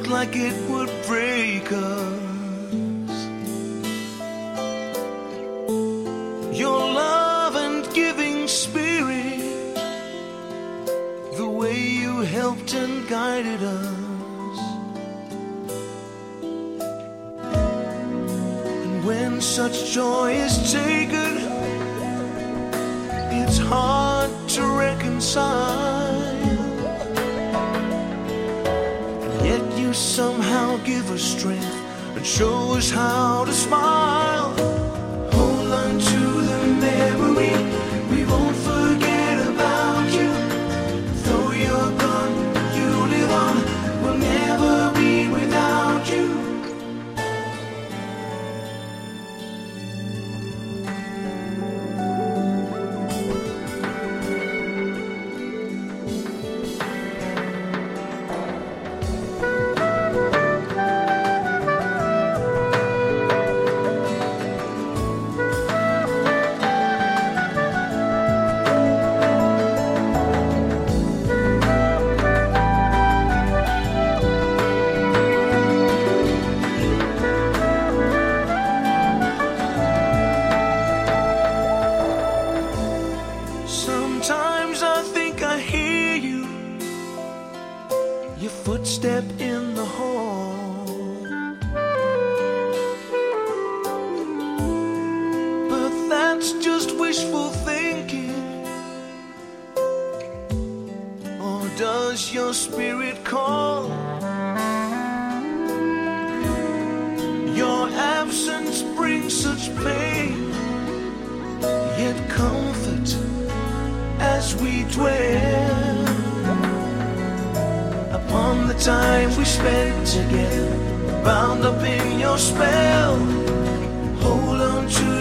looked like it would break us. Your love and giving spirit, the way you helped and guided us. And when such joy is taken, it's hard to reconcile. And yet you somehow give us strength and show us how to smile. Hold on to the memory, we won't forget about you. Though you're gone, you live on, we'll never be without you. Sometimes I think I hear you, your footstep in the hall. But that's just wishful thinking. Or does your spirit call? Your absence brings such pain, yet comfort as we dwell upon the time we spent together, bound up in your spell. Hold on to